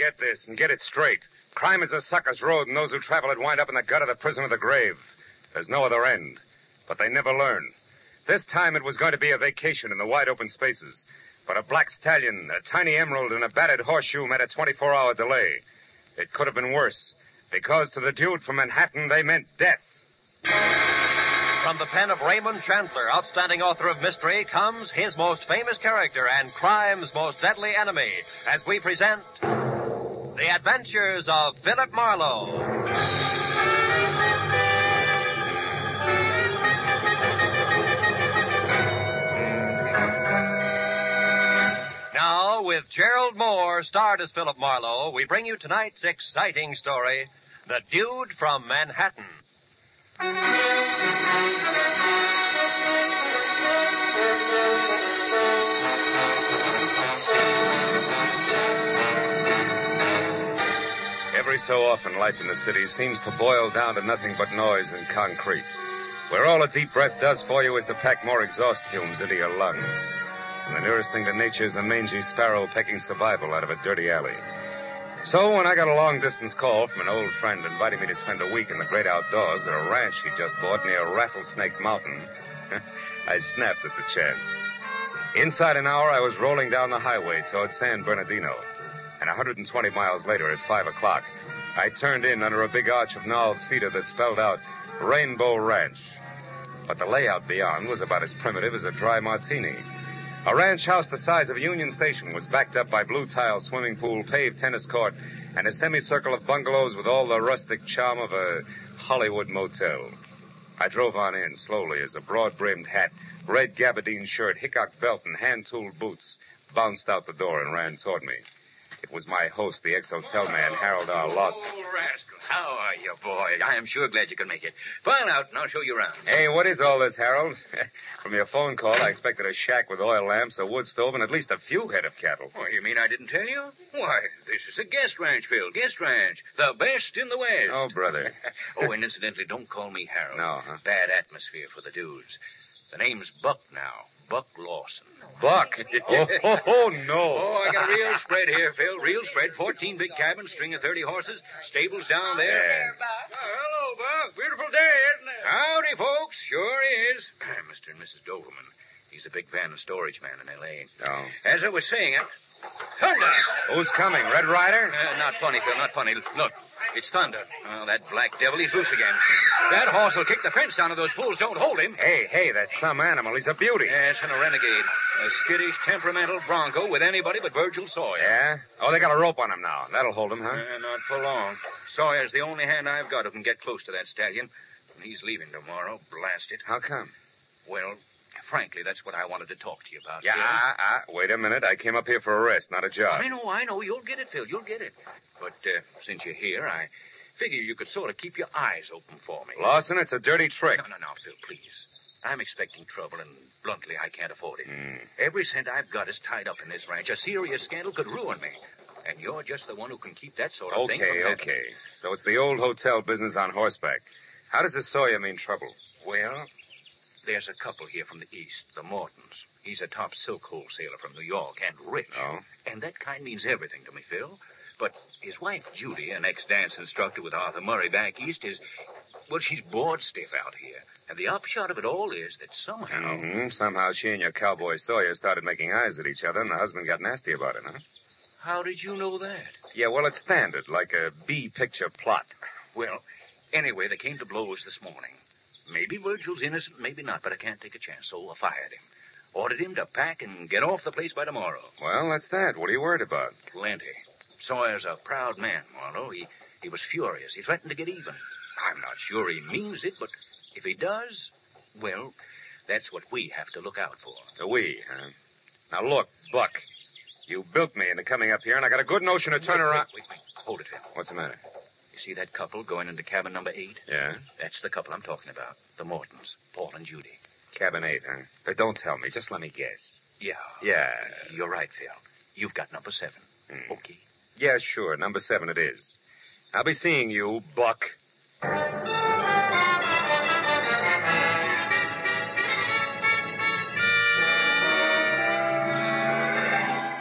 Get this and get it straight. Crime is a sucker's road, and those who travel it wind up in the gut of the prison of the grave. There's no other end. But they never learn. This time it was going to be a vacation in the wide open spaces. But a black stallion, a tiny emerald, and a battered horseshoe met a 24-hour delay. It could have been worse, because to the dude from Manhattan, they meant death. From the pen of Raymond Chandler, outstanding author of mystery, comes his most famous character and crime's most deadly enemy, as we present The Adventures of Philip Marlowe. Now, with Gerald Moore, starred as Philip Marlowe, we bring you tonight's exciting story, The Dude from Manhattan. Every so often, life in the city seems to boil down to nothing but noise and concrete, where all a deep breath does for you is to pack more exhaust fumes into your lungs. And the nearest thing to nature is a mangy sparrow pecking survival out of a dirty alley. So when I got a long-distance call from an old friend inviting me to spend a week in the great outdoors at a ranch he'd just bought near Rattlesnake Mountain, I snapped at the chance. Inside an hour, I was rolling down the highway toward San Bernardino. And 120 miles later, at 5 o'clock, I turned in under a big arch of gnarled cedar that spelled out Rainbow Ranch. But the layout beyond was about as primitive as a dry martini. A ranch house the size of Union Station was backed up by blue-tile swimming pool, paved tennis court, and a semicircle of bungalows with all the rustic charm of a Hollywood motel. I drove on in slowly as a broad-brimmed hat, red gabardine shirt, hickok belt, and hand-tooled boots bounced out the door and ran toward me. It was my host, the ex-hotel man, Harold R. Lawson. Oh, rascal. How are you, boy? I am sure glad you could make it. File out, and I'll show you around. Hey, what is all this, Harold? From your phone call, I expected a shack with oil lamps, a wood stove, and at least a few head of cattle. Oh, you mean I didn't tell you? Why, this is a guest ranch, Phil. Guest ranch. The best in the West. Oh, brother. Oh, and incidentally, don't call me Harold. No, huh? Bad atmosphere for the dudes. The name's Buck now. Buck Lawson. Buck? Oh, no. Oh, I got a real spread here, Phil. Real spread. 14 big cabins, string of 30 horses, stables down there. Yeah. Oh, hello, Buck. Beautiful day, isn't it? Howdy, folks. Sure is. Mr. and Mrs. Doverman. He's a big van and storage man in L.A. Oh. As I was saying, thunder. Who's coming? Red Ryder? Not funny, Phil, not funny. Look, it's thunder. Oh, that black devil, he's loose again. That horse will kick the fence down if those fools don't hold him. Hey, that's some animal. He's a beauty. Yes, and a renegade. A skittish, temperamental bronco with anybody but Virgil Sawyer. Yeah? Oh, they got a rope on him now. That'll hold him, huh? Not for long. Sawyer's the only hand I've got who can get close to that stallion. And he's leaving tomorrow. Blast it. How come? Well, frankly, that's what I wanted to talk to you about. Yeah, wait a minute. I came up here for a rest, not a job. I know. You'll get it, Phil. You'll get it. But since you're here, I figure you could sort of keep your eyes open for me. Lawson, it's a dirty trick. No, Phil, please. I'm expecting trouble, and bluntly, I can't afford it. Every cent I've got is tied up in this ranch. A serious scandal could ruin me. And you're just the one who can keep that sort of thing from happening. Okay. So it's the old hotel business on horseback. How does this Sawyer mean trouble? Well, there's a couple here from the east, the Mortons. He's a top silk wholesaler from New York, and rich. Oh? And that kind means everything to me, Phil. But his wife, Judy, an ex-dance instructor with Arthur Murray back east, she's bored stiff out here. And the upshot of it all is that somehow... Somehow she and your cowboy Sawyer started making eyes at each other, and the husband got nasty about it, huh? How did you know that? Yeah, well, it's standard, like a B-picture plot. Well, anyway, they came to blows this morning. Maybe Virgil's innocent, maybe not, but I can't take a chance, so I fired him. Ordered him to pack and get off the place by tomorrow. Well, that's that. What are you worried about? Plenty. Sawyer's a proud man, Marlowe. He was furious. He threatened to get even. I'm not sure he means it, but if he does, well, that's what we have to look out for. We, huh? Now, look, Buck, you built me into coming up here, and I got a good notion to turn around... Wait. Hold it, Phil. What's the matter? You see that couple going into cabin number 8? Yeah? That's the couple I'm talking about. The Mortons, Paul and Judy. Cabin 8, huh? But don't tell me. Just let me guess. Yeah. You're right, Phil. You've got number 7. Okay. Yeah, sure. Number 7 it is. I'll be seeing you, Buck. I walked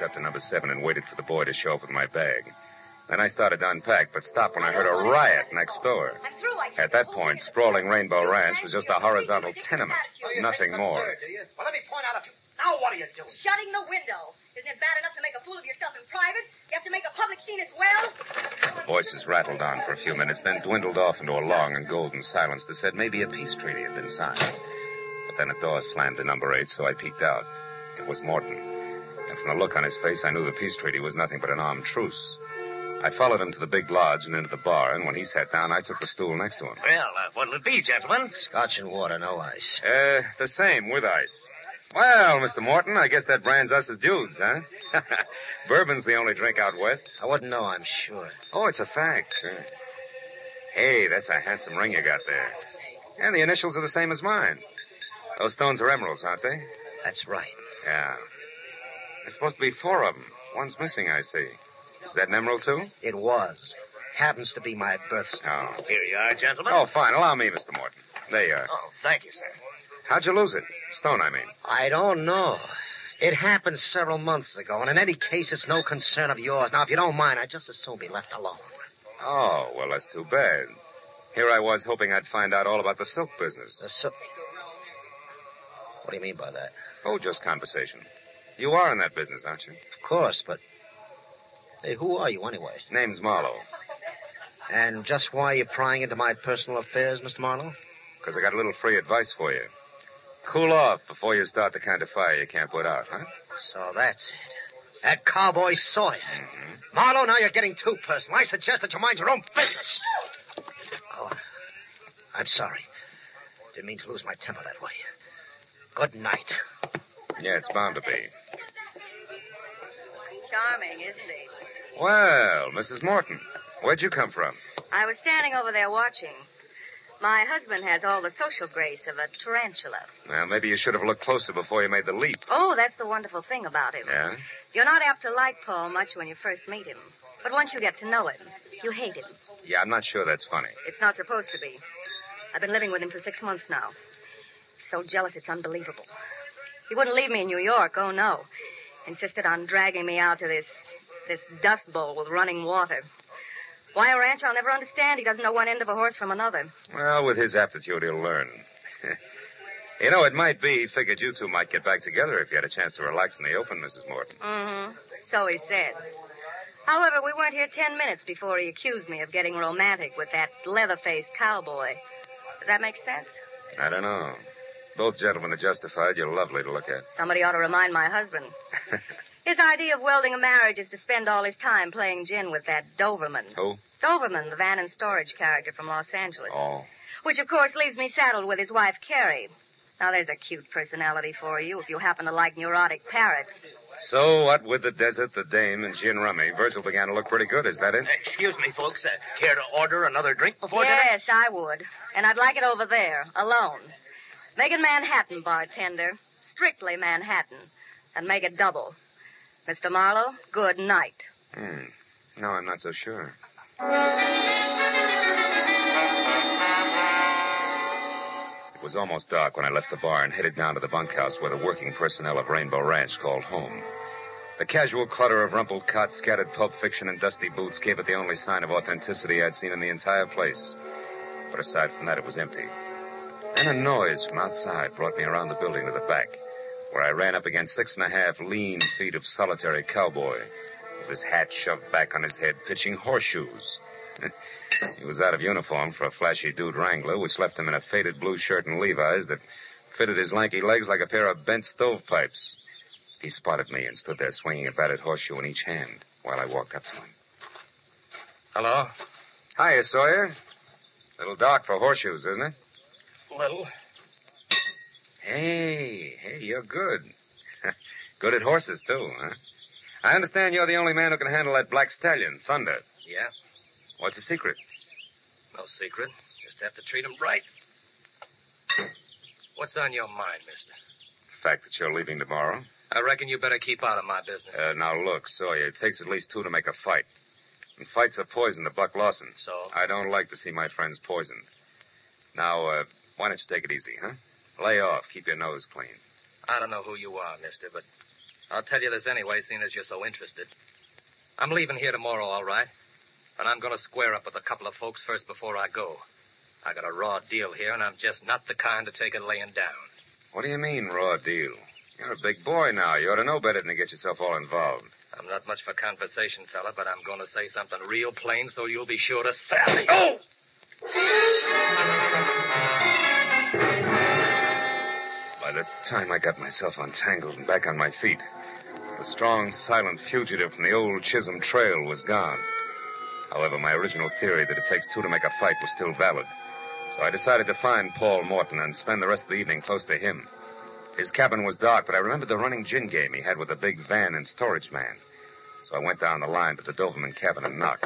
up to number 7 and waited for the boy to show up with my bag. Then I started to unpack, but stopped when I heard a riot next door. At that point, sprawling Rainbow Ranch was just a horizontal tenement. Nothing more. Well, let me point out a few. Now what are you doing? Shutting the window. Isn't it bad enough to make a fool of yourself in private? You have to make a public scene as well? Voices rattled on for a few minutes, then dwindled off into a long and golden silence that said maybe a peace treaty had been signed. But then a door slammed to number 8, so I peeked out. It was Morton. And from the look on his face, I knew the peace treaty was nothing but an armed truce. I followed him to the big lodge and into the bar, and when he sat down, I took the stool next to him. Well, what'll it be, gentlemen? Scotch and water, no ice. The same, with ice. Well, Mr. Morton, I guess that brands us as dudes, huh? Bourbon's the only drink out west. I wouldn't know, I'm sure. Oh, it's a fact. Hey, that's a handsome ring you got there. And the initials are the same as mine. Those stones are emeralds, aren't they? That's right. Yeah. There's supposed to be 4 of them. One's missing, I see. Is that an emerald, too? It was. Happens to be my birthstone. Oh. Here you are, gentlemen. Oh, fine. Allow me, Mr. Morton. There you are. Oh, thank you, sir. How'd you lose it? Stone, I mean. I don't know. It happened several months ago, and in any case, it's no concern of yours. Now, if you don't mind, I'd just as soon be left alone. Oh, well, that's too bad. Here I was hoping I'd find out all about the silk business. What do you mean by that? Oh, just conversation. You are in that business, aren't you? Of course, but... Hey, who are you anyway? Name's Marlowe. And just why are you prying into my personal affairs, Mr. Marlowe? Because I got a little free advice for you. Cool off before you start the kind of fire you can't put out, huh? So that's it. That cowboy Sawyer. Mm-hmm. Marlowe, now you're getting too personal. I suggest that you mind your own business. Oh, I'm sorry. Didn't mean to lose my temper that way. Good night. Yeah, it's bound to be. Charming, isn't he? Well, Mrs. Morton, where'd you come from? I was standing over there watching. My husband has all the social grace of a tarantula. Well, maybe you should have looked closer before you made the leap. Oh, that's the wonderful thing about him. Yeah? You're not apt to like Paul much when you first meet him. But once you get to know him, you hate him. Yeah, I'm not sure that's funny. It's not supposed to be. I've been living with him for 6 months now. So jealous, it's unbelievable. He wouldn't leave me in New York, oh no. Insisted on dragging me out to this dust bowl with running water. Why a ranch, I'll never understand. He doesn't know one end of a horse from another. Well, with his aptitude, he'll learn. You know, it might be he figured you two might get back together if you had a chance to relax in the open, Mrs. Morton. Mm-hmm. So he said. However, we weren't here 10 minutes before he accused me of getting romantic with that leather-faced cowboy. Does that make sense? I don't know. Both gentlemen are justified. You're lovely to look at. Somebody ought to remind my husband. His idea of welding a marriage is to spend all his time playing gin with that Doberman. Who? Doberman, the van and storage character from Los Angeles. Oh. Which, of course, leaves me saddled with his wife, Carrie. Now, there's a cute personality for you if you happen to like neurotic parrots. So, what with the desert, the dame, and gin rummy, Virgil began to look pretty good. Is that it? Excuse me, folks. Care to order another drink before dinner? Yes, I would. And I'd like it over there, alone. Make it Manhattan, bartender. Strictly Manhattan. And make it double. Mr. Marlowe, good night. No, I'm not so sure. It was almost dark when I left the bar and headed down to the bunkhouse where the working personnel of Rainbow Ranch called home. The casual clutter of rumpled cots, scattered pulp fiction, and dusty boots gave it the only sign of authenticity I'd seen in the entire place. But aside from that, it was empty. Then a noise from outside brought me around the building to the back, where I ran up against 6.5 lean feet of solitary cowboy, with his hat shoved back on his head, pitching horseshoes. He was out of uniform for a flashy dude wrangler, which left him in a faded blue shirt and Levi's that fitted his lanky legs like a pair of bent stovepipes. He spotted me and stood there swinging a battered horseshoe in each hand while I walked up to him. Hello? Hiya, Sawyer. A little dark for horseshoes, isn't it? Little. Hey, you're good. Good at horses, too, huh? I understand you're the only man who can handle that black stallion, Thunder. Yeah? What's the secret? No secret. Just have to treat him right. What's on your mind, mister? The fact that you're leaving tomorrow. I reckon you better keep out of my business. Now, look, Sawyer, it takes at least 2 to make a fight. And fights are poison to Buck Lawson. So? I don't like to see my friends poisoned. Now, why don't you take it easy, huh? Lay off. Keep your nose clean. I don't know who you are, mister, but I'll tell you this anyway, seeing as you're so interested. I'm leaving here tomorrow, all right. And I'm going to square up with a couple of folks first before I go. I got a raw deal here, and I'm just not the kind to take it laying down. What do you mean, raw deal? You're a big boy now. You ought to know better than to get yourself all involved. I'm not much for conversation, fella, but I'm going to say something real plain so you'll be sure to sally. Oh! By the time I got myself untangled and back on my feet, the strong, silent fugitive from the old Chisholm Trail was gone. However, my original theory that it takes two to make a fight was still valid. So I decided to find Paul Morton and spend the rest of the evening close to him. His cabin was dark, but I remembered the running gin game he had with the big van and storage man. So I went down the line to the Doberman cabin and knocked.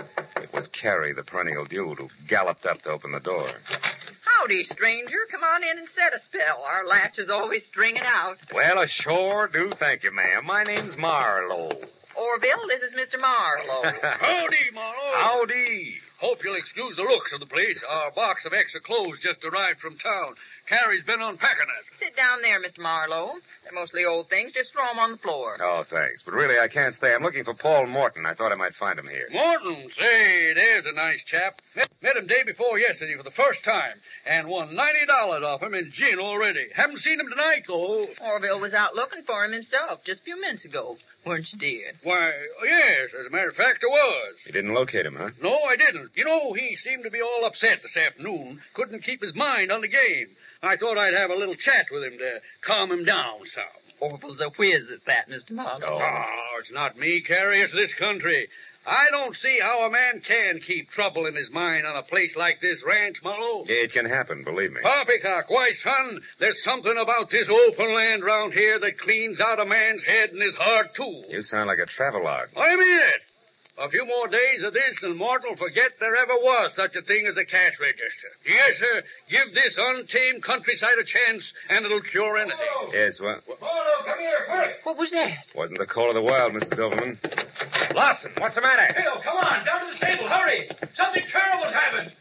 It was Carrie, the perennial dude, who galloped up to open the door. Howdy, stranger. Come on in and set a spell. Our latch is always stringing out. Well, I sure do, thank you, ma'am. My name's Marlowe. Orville, this is Mr. Marlowe. Howdy, Marlowe. Howdy. Hope you'll excuse the looks of the place. Our box of extra clothes just arrived from town. Carrie's been unpacking it. Sit down there, Mr. Marlowe. They're mostly old things. Just throw them on the floor. Oh, thanks. But really, I can't stay. I'm looking for Paul Morton. I thought I might find him here. Morton, say, there's a nice chap. Met him day before yesterday for the first time and won $90 off him in gin already. Haven't seen him tonight, though. Orville was out looking for him himself just a few minutes ago. Weren't you, dear? Why, yes, as a matter of fact, I was. You didn't locate him, huh? No, I didn't. You know, he seemed to be all upset this afternoon. Couldn't keep his mind on the game. I thought I'd have a little chat with him to calm him down some. Orville's a whiz at that, Mr. Marlowe. Oh, it's not me, Carrie. It's this country. I don't see how a man can keep trouble in his mind on a place like this ranch, Marlowe. It can happen, believe me. Poppycock, why, son, there's something about this open land round here that cleans out a man's head and his heart, too. You sound like a travelogue. I mean it. A few more days of this and Morton will forget there ever was such a thing as a cash register. Yes, sir. Give this untamed countryside a chance, and it'll cure anything. Yes, well, Marlowe, come here, quick. What was that? wasn't the call of the wild, Mrs. Doberman. Lawson, what's the matter? Bill, come on, down to the stable, hurry. Something terrible's happened.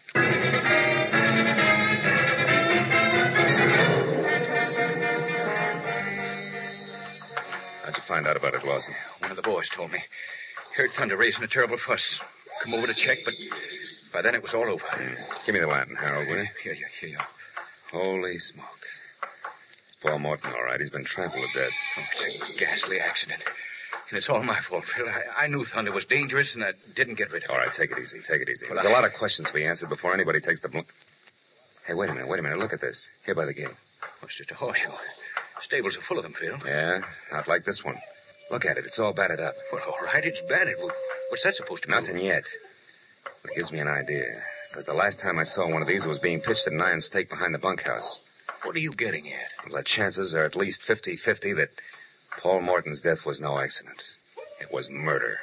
How'd you find out about it, Lawson? One of the boys told me. Heard thunder raising a terrible fuss. Come over to check, but by then it was all over. Give me the lantern, Harold, will you? Here you are. Holy smoke. It's Paul Morton, all right. He's been trampled to death. Oh, it's a ghastly accident. And it's all my fault, Phil. I knew thunder was dangerous, and I didn't get rid of it. All right, take it easy. Take it easy. Well, There's a lot of questions to be answered before anybody takes the blame. Hey, wait a minute. Look at this. Here by the gate. Oh, it's just a horseshoe. Stables are full of them, Phil. Yeah, not like this one. Look at it. It's all battered up. Well, all right, it's battered. What's that supposed to mean? Nothing yet. But it gives me an idea. Because the last time I saw one of these, it was being pitched at an iron stake behind the bunkhouse. What are you getting at? Well, the chances are at least 50-50 that Paul Morton's death was no accident. It was murder.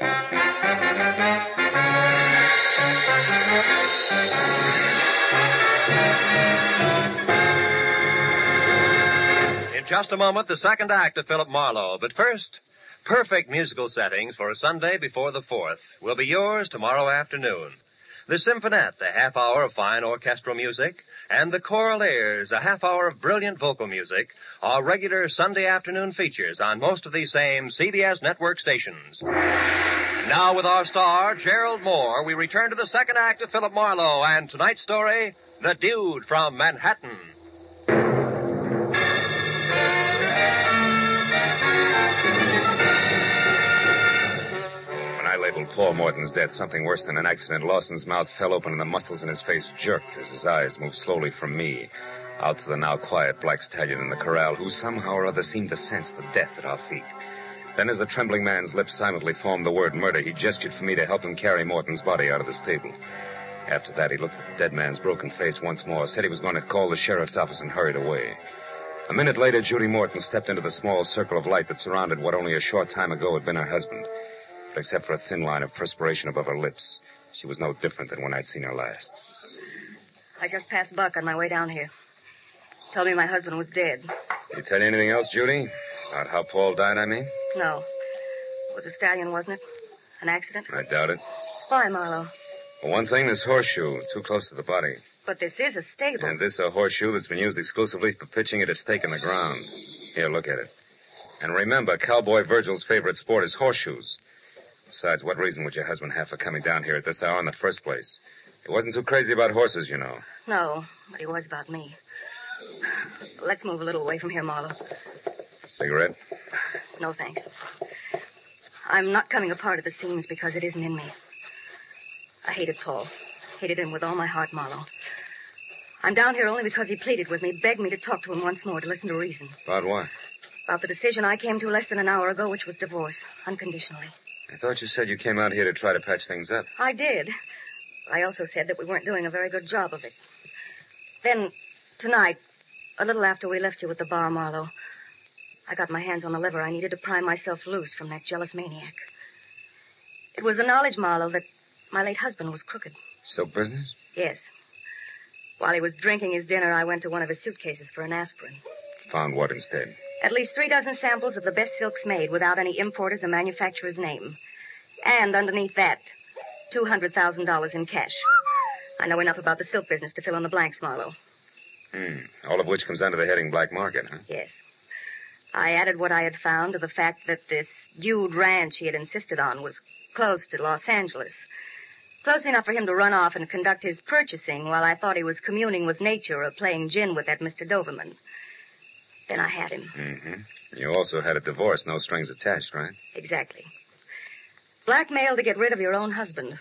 In just a moment, the second act of Philip Marlowe. But first, perfect musical settings for a Sunday before the 4th will be yours tomorrow afternoon. The Symphonette, a half hour of fine orchestral music, and the Choral Airs, a half hour of brilliant vocal music, are regular Sunday afternoon features on most of these same CBS network stations. Now with our star, Gerald Moore, we return to the second act of Philip Marlowe and tonight's story, The Dude from Manhattan. When I labeled Paul Morton's death something worse than an accident, Lawson's mouth fell open and the muscles in his face jerked as his eyes moved slowly from me out to the now quiet black stallion in the corral, who somehow or other seemed to sense the death at our feet. Then as the trembling man's lips silently formed the word murder, he gestured for me to help him carry Morton's body out of the stable. After that, he looked at the dead man's broken face once more, said he was going to call the sheriff's office, and hurried away. A minute later, Judy Morton stepped into the small circle of light that surrounded what only a short time ago had been her husband. But except for a thin line of perspiration above her lips, she was no different than when I'd seen her last. I just passed Buck on my way down here. Told me my husband was dead. Did he tell you anything else, Judy? About how Paul died, I mean? No. It was a stallion, wasn't it? An accident? I doubt it. Why, Marlowe? For one thing, this horseshoe, too close to the body. But this is a stable. And this a horseshoe that's been used exclusively for pitching at a stake in the ground. Here, look at it. And remember, Cowboy Virgil's favorite sport is horseshoes. Besides, what reason would your husband have for coming down here at this hour in the first place? He wasn't too crazy about horses, you know. No, but he was about me. Let's move a little away from here, Marlowe. Cigarette? No, thanks. I'm not coming apart at the seams because it isn't in me. I hated Paul. Hated him with all my heart, Marlowe. I'm down here only because he pleaded with me, begged me to talk to him once more, to listen to reason. About what? About the decision I came to less than an hour ago, which was divorce, unconditionally. I thought you said you came out here to try to patch things up. I did. I also said that we weren't doing a very good job of it. Then, tonight, a little after we left you at the bar, Marlowe, I got my hands on the lever I needed to pry myself loose from that jealous maniac. It was the knowledge, Marlowe, that my late husband was crooked. Silk business? Yes. While he was drinking his dinner, I went to one of his suitcases for an aspirin. Found what instead? At least 3 dozen samples of the best silks made without any importer's or manufacturer's name. And underneath that, $200,000 in cash. I know enough about the silk business to fill in the blanks, Marlowe. All of which comes under the heading black market, huh? Yes. I added what I had found to the fact that this Dude Ranch he had insisted on was close to Los Angeles. Close enough for him to run off and conduct his purchasing while I thought he was communing with nature or playing gin with that Mr. Doberman. Then I had him. Mm-hmm. You also had a divorce, no strings attached, right? Exactly. Blackmail to get rid of your own husband.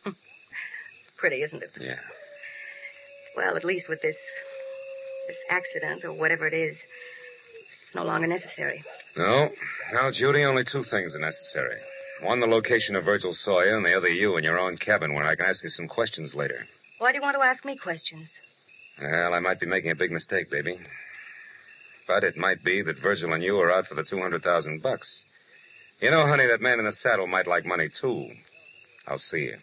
Pretty, isn't it? Yeah. Well, at least with this accident or whatever it is, it's no longer necessary. No. Now, Judy, only 2 things are necessary. One, the location of Virgil Sawyer, and the other, you in your own cabin where I can ask you some questions later. Why do you want to ask me questions? Well, I might be making a big mistake, baby. But it might be that Virgil and you are out for the $200,000. You know, honey, that man in the saddle might like money, too. I'll see you.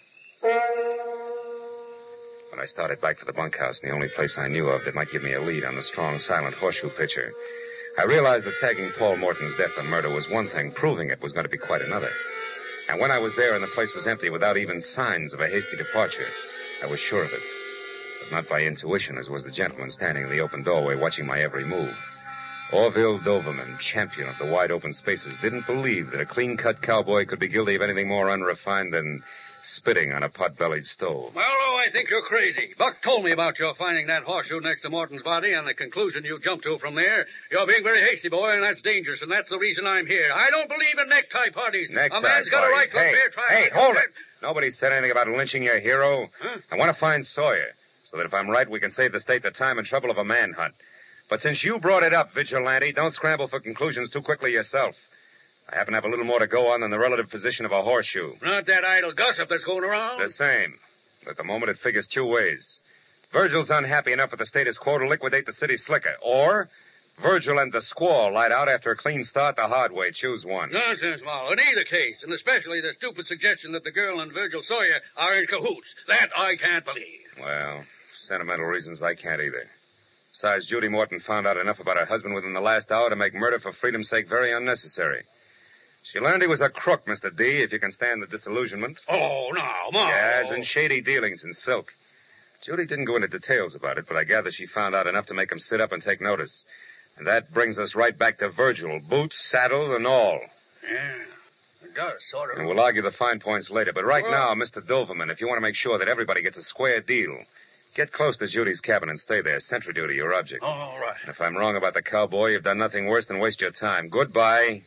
When I started back for the bunkhouse in the only place I knew of that might give me a lead on the strong, silent horseshoe pitcher, I realized that tagging Paul Morton's death and murder was one thing, proving it was going to be quite another. And when I was there and the place was empty without even signs of a hasty departure, I was sure of it. But not by intuition, as was the gentleman standing in the open doorway watching my every move. Orville Doberman, champion of the wide-open spaces, didn't believe that a clean-cut cowboy could be guilty of anything more unrefined than spitting on a pot-bellied stove. Marlowe, I think you're crazy. Buck told me about your finding that horseshoe next to Morton's body and the conclusion you jumped to from there. You're being very hasty, boy, and that's dangerous, and that's the reason I'm here. I don't believe in necktie parties. Necktie A man's got a right to a fair trial. Hey, hold it. Nobody said anything about lynching your hero. Huh? I want to find Sawyer, so that if I'm right, we can save the state the time and trouble of a manhunt. But since you brought it up, Vigilante, don't scramble for conclusions too quickly yourself. I happen to have a little more to go on than the relative position of a horseshoe. Not that idle gossip that's going around. The same. But at the moment, it figures 2 ways. Virgil's unhappy enough with the status quo to liquidate the city slicker. Or Virgil and the squaw light out after a clean start the hard way. Choose one. Nonsense, Marlowe. In either case, and especially the stupid suggestion that the girl and Virgil Sawyer are in cahoots. That I can't believe. Well, for sentimental reasons, I can't either. Besides, Judy Morton found out enough about her husband within the last hour to make murder for freedom's sake very unnecessary. She learned he was a crook, Mr. D, if you can stand the disillusionment. Oh, now, Marlowe. Yes, and shady dealings in silk. Judy didn't go into details about it, but I gather she found out enough to make him sit up and take notice. And that brings us right back to Virgil, boots, saddle, and all. Yeah, it does, sort of. And we'll argue the fine points later. But right now, Mr. Doberman, if you want to make sure that everybody gets a square deal, get close to Judy's cabin and stay there. Sentry duty, your object. Oh, all right. And if I'm wrong about the cowboy, you've done nothing worse than waste your time. Goodbye.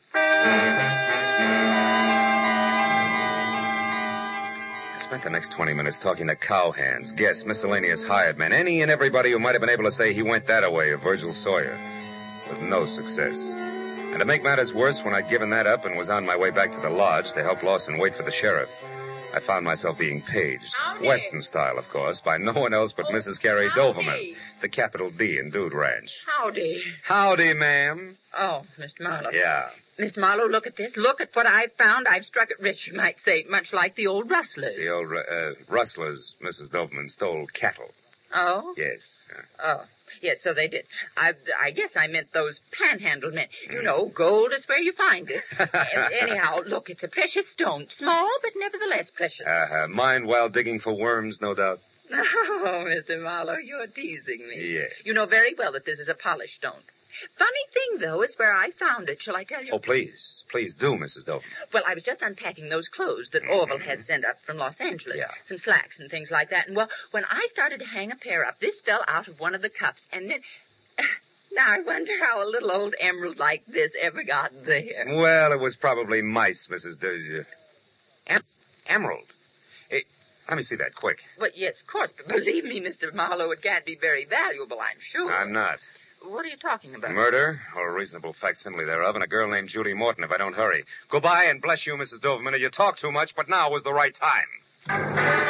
I spent the next 20 minutes talking to cowhands, guests, miscellaneous hired men, any and everybody who might have been able to say he went that away of Virgil Sawyer. With no success. And to make matters worse, when I'd given that up and was on my way back to the lodge to help Lawson wait for the sheriff, I found myself being paged. Howdy. Western style, of course, by no one else but Mrs. Carrie Howdy. Doberman, the capital D in Dude Ranch. Howdy. Howdy, ma'am. Oh, Mr. Marlowe. Yeah. Mr. Marlowe, look at this. Look at what I've found. I've struck it rich, you might say, much like the old rustlers. The old rustlers, Mrs. Doberman, stole cattle. Oh? Yes. Oh. Yes, so they did. I guess I meant those panhandle men. You know, gold is where you find it. Anyhow, look, it's a precious stone. Small, but nevertheless precious. Mined while digging for worms, no doubt. Oh, Mr. Marlowe, you're teasing me. Yeah. You know very well that this is a polished stone. Funny thing, though, is where I found it. Shall I tell you? Oh, please. Please do, Mrs. Doberman. Well, I was just unpacking those clothes that Orville has sent up from Los Angeles. Yeah. Some slacks and things like that. And, well, when I started to hang a pair up, this fell out of one of the cups. And then... Now, I wonder how a little old emerald like this ever got there. Well, it was probably mice, Mrs. Emerald. Hey, let me see that, quick. Well, yes, of course. But believe me, Mr. Marlowe, it can't be very valuable, I'm sure. I'm not. What are you talking about? Murder, or a reasonable facsimile thereof, and a girl named Judy Morton if I don't hurry. Goodbye, and bless you, Mrs. Doberman. You talk too much, but now was the right time.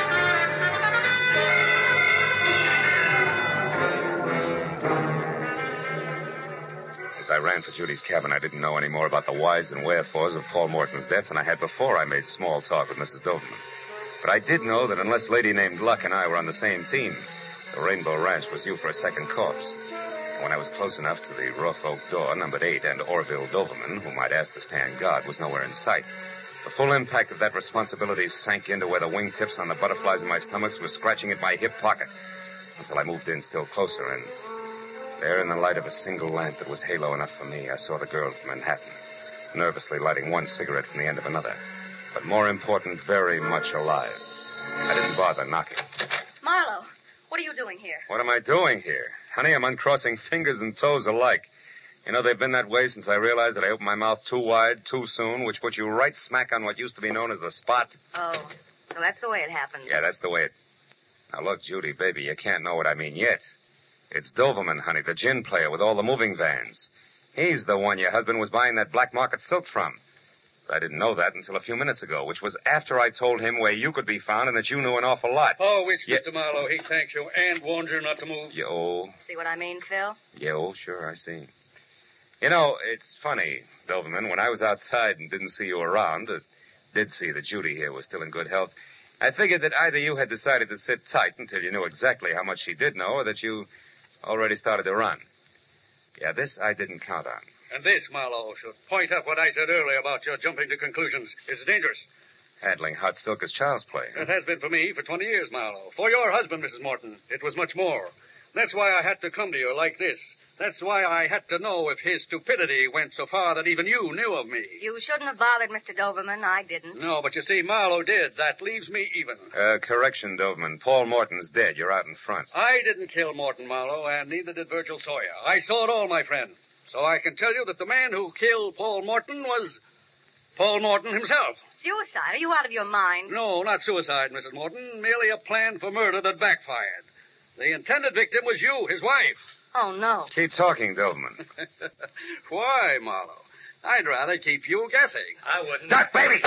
As I ran for Judy's cabin, I didn't know any more about the whys and wherefores of Paul Morton's death than I had before I made small talk with Mrs. Doberman. But I did know that unless Lady named Luck and I were on the same team, the Rainbow Ranch was due for a second corpse. And when I was close enough to the rough oak door, numbered 8, and Orville Doberman, whom I'd asked to stand guard, was nowhere in sight, the full impact of that responsibility sank into where the wingtips on the butterflies in my stomach were scratching at my hip pocket, until I moved in still closer, and there in the light of a single lamp that was halo enough for me, I saw the girl from Manhattan, nervously lighting one cigarette from the end of another. But more important, very much alive. I didn't bother knocking. Marlowe, what are you doing here? What am I doing here? Honey, I'm uncrossing fingers and toes alike. You know, they've been that way since I realized that I opened my mouth too wide, too soon, which put you right smack on what used to be known as the spot. Oh, so that's the way it happened. Yeah, that's the way it... Now, look, Judy, baby, you can't know what I mean yet. It's Doberman, honey, the gin player with all the moving vans. He's the one your husband was buying that black market silk from. But I didn't know that until a few minutes ago, which was after I told him where you could be found and that you knew an awful lot. Oh, which, Mr. Marlowe, he thanks you and warns you not to move. Yo. See what I mean, Phil? Yo, sure, I see. You know, it's funny, Doberman, when I was outside and didn't see you around, did see that Judy here was still in good health, I figured that either you had decided to sit tight until you knew exactly how much she did know, or that you already started to run. Yeah, this I didn't count on. And this, Marlowe, should point out what I said earlier about your jumping to conclusions. It's dangerous. Handling hot silk is child's play. It has been for me for 20 years, Marlowe. For your husband, Mrs. Morton, it was much more. That's why I had to come to you like this. That's why I had to know if his stupidity went so far that even you knew of me. You shouldn't have bothered Mr. Doberman. I didn't. No, but you see, Marlowe did. That leaves me even. Correction, Doberman. Paul Morton's dead. You're out in front. I didn't kill Morton, Marlowe, and neither did Virgil Sawyer. I saw it all, my friend. So I can tell you that the man who killed Paul Morton was Paul Morton himself. Suicide? Are you out of your mind? No, not suicide, Mrs. Morton. Merely a plan for murder that backfired. The intended victim was you, his wife. Oh, no. Keep talking, Doberman. Why, Marlowe? I'd rather keep you guessing. I wouldn't. Duck, baby!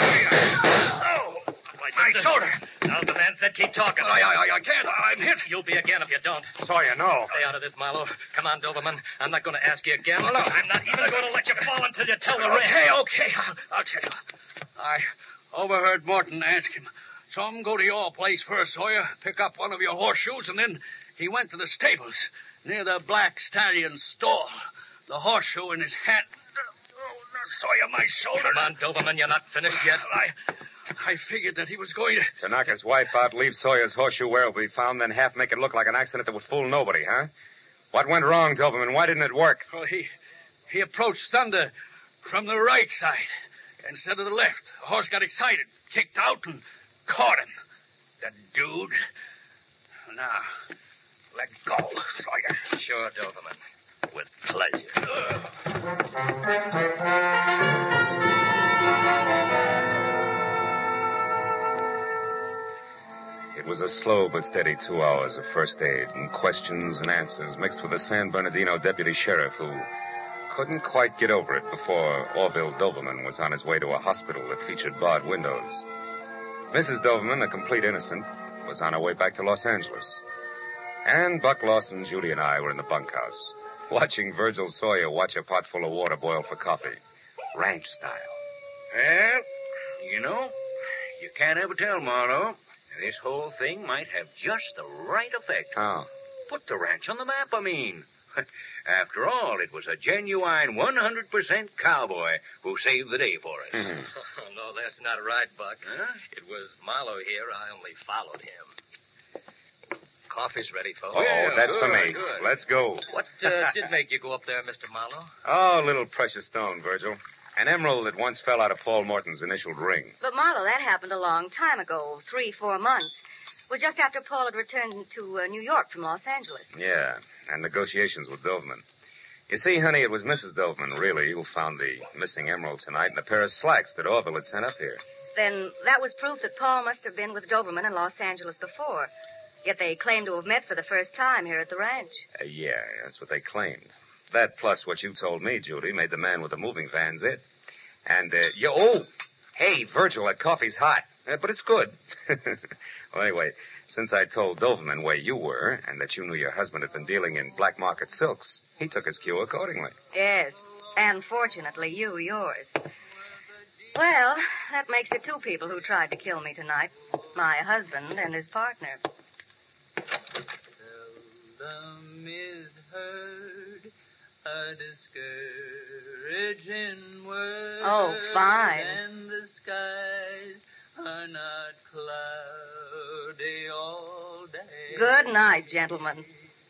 Oh! My shoulder! Now, the man said keep talking. I can't. I'm hit. You'll be again if you don't. Sawyer, no. Stay out of this, Marlowe. Come on, Doberman. I'm not going to ask you again. No, no. I'm not even going to let you fall until you tell the rest. Okay. I'll tell you. I overheard Morton ask him, "Some go to your place first, Sawyer, pick up one of your horseshoes, and then he went to the stables near the Black Stallion's stall, the horseshoe in his hand." Sawyer, my shoulder. Come on, Doberman. You're not finished yet. I figured that he was going to... To knock his wife out, leave Sawyer's horseshoe where it will be found, then half make it look like an accident that would fool nobody, huh? What went wrong, Doberman? Why didn't it work? Well, he approached Thunder from the right side instead of the left. The horse got excited, kicked out, and caught him. The dude. Now, let go, Sawyer. Sure, Doberman. With pleasure. It was a slow but steady 2 hours of first aid and questions and answers mixed with a San Bernardino deputy sheriff who couldn't quite get over it before Orville Doberman was on his way to a hospital that featured barred windows. Mrs. Doberman, a complete innocent, was on her way back to Los Angeles. And Buck Lawson, Judy, and I were in the bunkhouse, watching Virgil Sawyer watch a pot full of water boil for coffee, ranch style. Well, you know, you can't ever tell, Marlowe. This whole thing might have just the right effect. How? Put the ranch on the map, I mean. After all, it was a genuine 100% cowboy who saved the day for us. Mm-hmm. Oh, no, that's not right, Buck. Huh? It was Marlowe here. I only followed him. coffee's ready, folks. Oh, Yeah, that's for good, me. good. Let's go. What did make you go up there, Mr. Marlowe? Oh, little precious stone, Virgil. An emerald that once fell out of Paul Morton's initialed ring. But, Marlowe, that happened a long time ago, 3-4 months. It was just after Paul had returned to New York from Los Angeles. Yeah, and negotiations with Doverman. You see, honey, it was Mrs. Doverman, really, who found the missing emerald tonight and a pair of slacks that Orville had sent up here. Then that was proof that Paul must have been with Doberman in Los Angeles before. Yet they claim to have met for the first time here at the ranch. Yeah, that's what they claimed. That plus what you told me, Judy, made the man with the moving van's it. And, hey, Virgil, that coffee's hot. But it's good. Well, anyway, since I told Doverman where you were and that you knew your husband had been dealing in black market silks, he took his cue accordingly. Yes, and fortunately yours. Well, that makes it 2 people who tried to kill me tonight. My husband and his partner. Seldom is heard a discouraging word. Oh, fine. And the skies are not cloudy all day. Good night, gentlemen.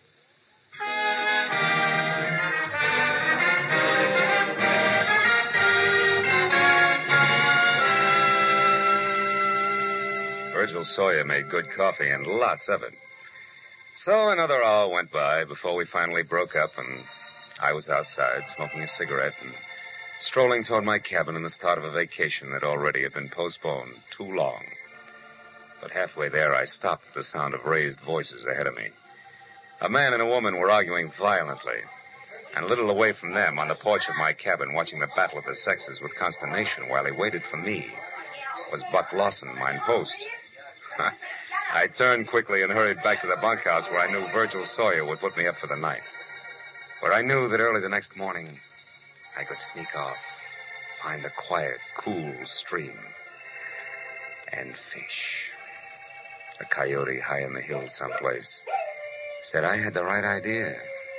Virgil Sawyer made good coffee and lots of it. So another hour went by before we finally broke up, and I was outside smoking a cigarette and strolling toward my cabin in the start of a vacation that already had been postponed too long. But halfway there, I stopped at the sound of raised voices ahead of me. A man and a woman were arguing violently, and a little away from them, on the porch of my cabin, watching the battle of the sexes with consternation while he waited for me, was Buck Lawson, mine host. I turned quickly and hurried back to the bunkhouse where I knew Virgil Sawyer would put me up for the night. Where I knew that early the next morning, I could sneak off, find a quiet, cool stream, and fish. A coyote high in the hills someplace said I had the right idea.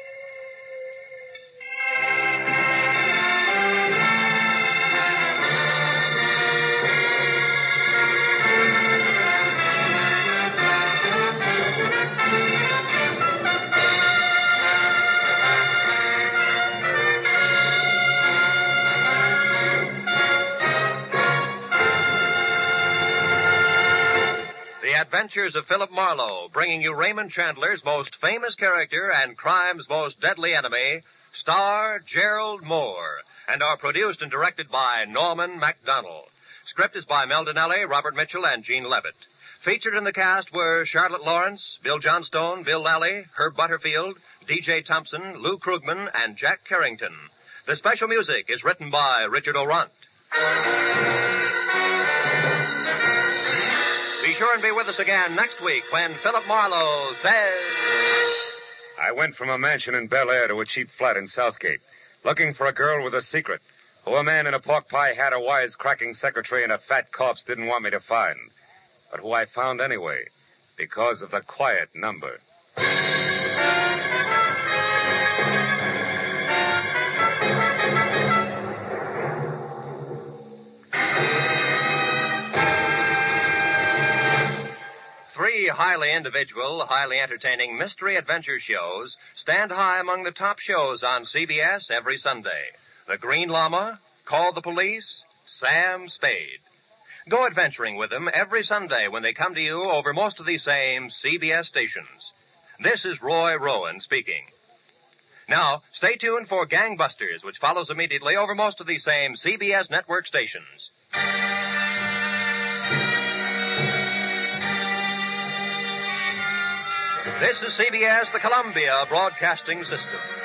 Adventures of Philip Marlowe, bringing you Raymond Chandler's most famous character and crime's most deadly enemy, star Gerald Moore, and are produced and directed by Norman MacDonald. Script is by Mel Donnelly, Robert Mitchell, and Gene Levitt. Featured in the cast were Charlotte Lawrence, Bill Johnstone, Bill Lally, Herb Butterfield, D.J. Thompson, Lou Krugman, and Jack Carrington. The special music is written by Richard Orant. Be sure and be with us again next week when Philip Marlowe says... I went from a mansion in Bel Air to a cheap flat in Southgate, looking for a girl with a secret, who a man in a pork pie hat, a wisecracking secretary, and a fat corpse didn't want me to find, but who I found anyway, because of the quiet number. Three highly individual, highly entertaining mystery adventure shows stand high among the top shows on CBS every Sunday. The Green Llama, Call the Police, Sam Spade. Go adventuring with them every Sunday when they come to you over most of these same CBS stations. This is Roy Rowan speaking. Now, stay tuned for Gangbusters, which follows immediately over most of these same CBS network stations. This is CBS, the Columbia Broadcasting System.